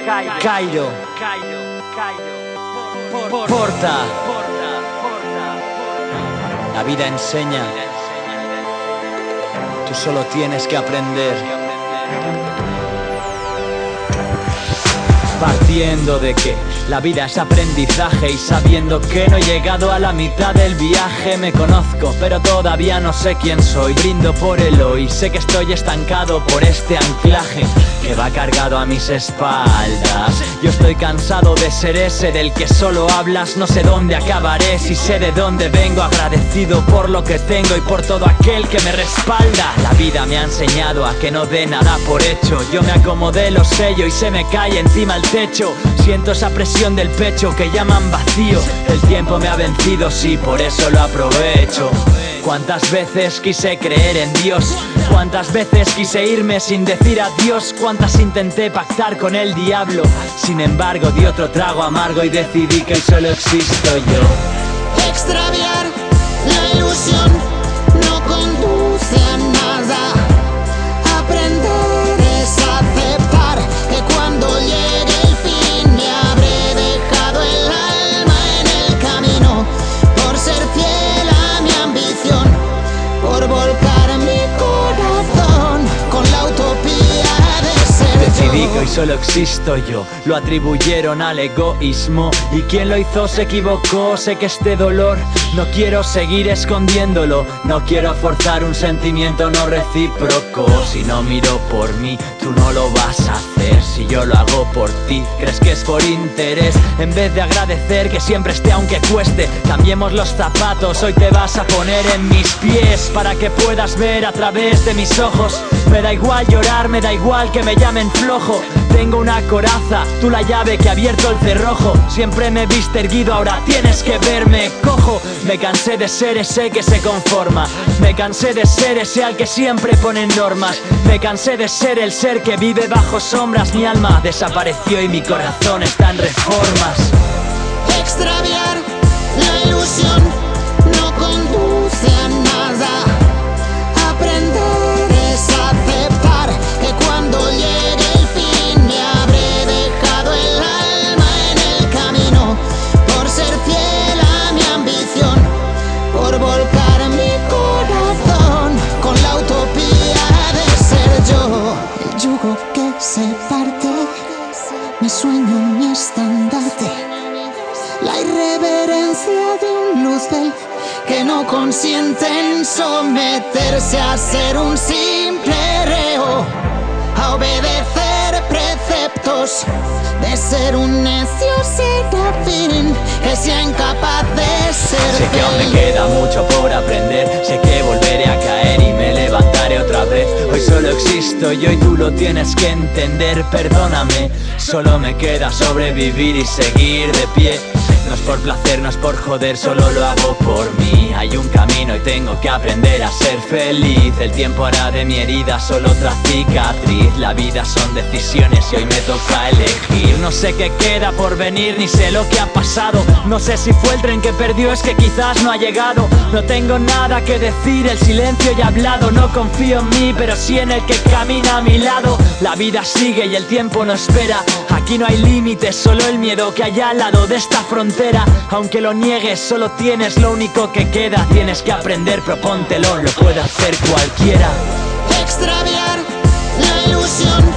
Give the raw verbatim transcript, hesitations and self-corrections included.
Cairo, Porta. La vida enseña, tú solo tienes que aprender. Partiendo de que la vida es aprendizaje y sabiendo que no he llegado a la mitad del viaje. Me conozco, pero todavía no sé quién soy. Brindo por el hoy, sé que estoy estancado por este anclaje que va cargado a mis espaldas. Yo estoy cansado de ser ese del que solo hablas. No sé dónde acabaré, si sé de dónde vengo. Agradecido por lo que tengo y por todo aquel que me respalda. La vida me ha enseñado a que no dé nada por hecho. Yo me acomodé lo sello y se me cae encima el techo. Siento esa presión del pecho que llaman vacío. El tiempo me ha vencido, sí, por eso lo aprovecho. Cuántas veces quise creer en Dios, cuántas veces quise irme sin decir adiós, cuántas intenté pactar con el diablo. Sin embargo di otro trago amargo y decidí que solo existo yo. Extraviar la ilusión no conduce a nada. Aprender es aceptar que cuando llegue el fin me habré dejado el alma en el camino. Por ser fiel a mi ambición, por volcar mi corazón con la utopía de ser Decidí yo. que hoy solo existo yo, lo atribuyeron al egoísmo y quien lo hizo se equivocó. Sé que este dolor no quiero seguir escondiéndolo, no quiero forzar un sentimiento no recíproco. Si no miro por mí, tú no lo vas a hacer. Si yo lo hago por ti, crees que es por interés. En vez de agradecer que siempre esté aunque cueste, cambiemos los zapatos, hoy te vas a poner en mis pies para que puedas ver a través de mis ojos. Me da igual llorar, me da igual que me llamen flojo. Tengo una coraza, tú la llave que ha abierto el cerrojo. Siempre me viste erguido, ahora tienes que verme cojo. Me cansé de ser ese que se conforma, me cansé de ser ese al que siempre ponen normas. Me cansé de ser el ser que vive bajo sombras. Mi alma desapareció y mi corazón está en reformas. Extraviar la ilusión no conduce a nada. Aprender es aceptar que cuando llegue el fin me habré dejado el alma en el camino. Por ser fiel a mi ambición, por volcar mi corazón con la utopía de ser yo. El yugo que se parte, mi sueño, mi estandarte, la irreverencia de un luzbel que no consiente en someterse a ser un simple reo, a obedecer preceptos, de ser un necio serafín que sea incapaz de ser Sé que aún me queda mucho por aprender, sé que volveré a caer y me levantaré otra vez. Hoy solo existo yo y tú lo tienes que entender. Perdóname, solo me queda sobrevivir y seguir de pie. No es por placer, no es por joder, solo lo hago por mí. Hay un camino y tengo que aprender a ser feliz. El tiempo hará de mi herida solo otra cicatriz. La vida son decisiones y hoy me toca elegir. No sé qué queda por venir, ni sé lo que ha pasado. No sé si fue el tren que perdió, es que quizás no ha llegado. No tengo nada que decir, el silencio ya ha hablado. No confío en mí, pero sí en el que camina a mi lado. La vida sigue y el tiempo no espera. Aquí no hay límites, solo el miedo que hay al lado de esta frontera. Aunque lo niegues, solo tienes lo único que queda. Tienes que aprender, propóntelo, lo puede hacer cualquiera. extraviar la ilusión